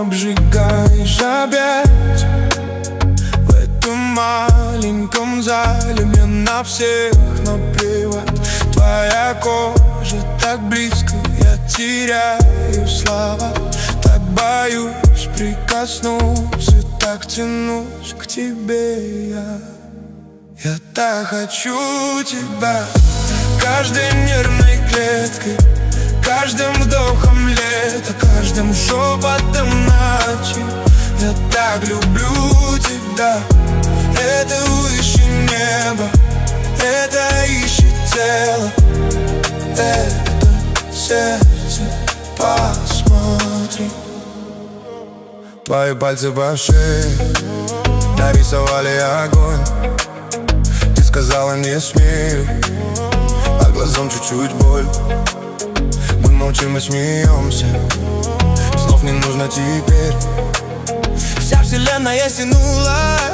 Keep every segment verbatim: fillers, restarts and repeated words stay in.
обжигаешь опять. В этом маленьком зале мне на всех наплевать. Твоя кожа так близко, я теряю слова. Так боюсь прикоснуться, так тянусь к тебе я. Я так хочу тебя каждой нервной клеткой, каждым вдохом лета, каждым шепотом ночи. Я так люблю тебя, это выше неба, это ищет тело, это сердце, посмотри. Твои пальцы по шее нарисовали огонь. Ты сказала не смей, а глазам чуть-чуть боль. Мы молчим и смеемся, слов не нужно теперь. Вся вселенная стянулась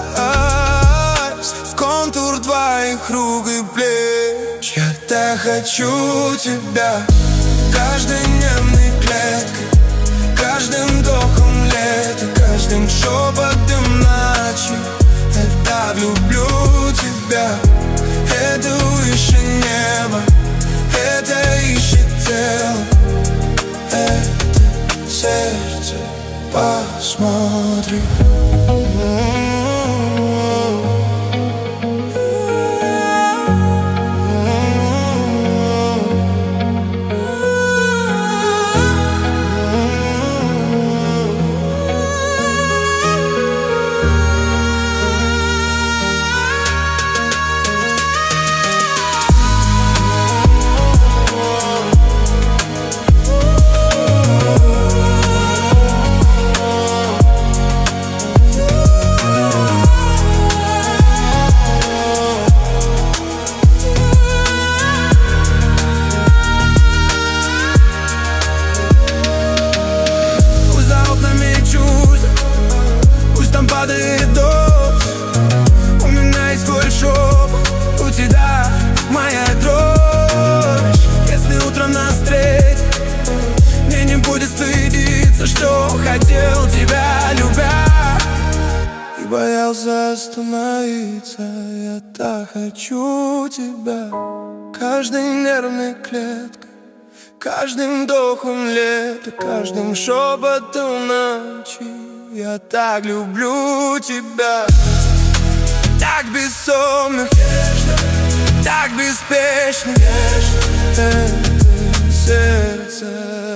в контур твоих рук и плеч. Я так хочу тебя каждой нервной клеткой, каждым вдохом лета, каждым шепотом ночи. Я так люблю тебя, это выше неба, это ищет тело, это сердце, посмотри. Падает дождь, у меня есть твой шепот, у тебя моя дрожь. Если утром нас встретить, мне не будет стыдиться, что хотел тебя, любя, и боялся остановиться. Я так хочу тебя каждой нервной клеткой, каждым вдохом лета, каждым шепотом ночи. Я так люблю тебя, так бессонно, так беспечно, это сердце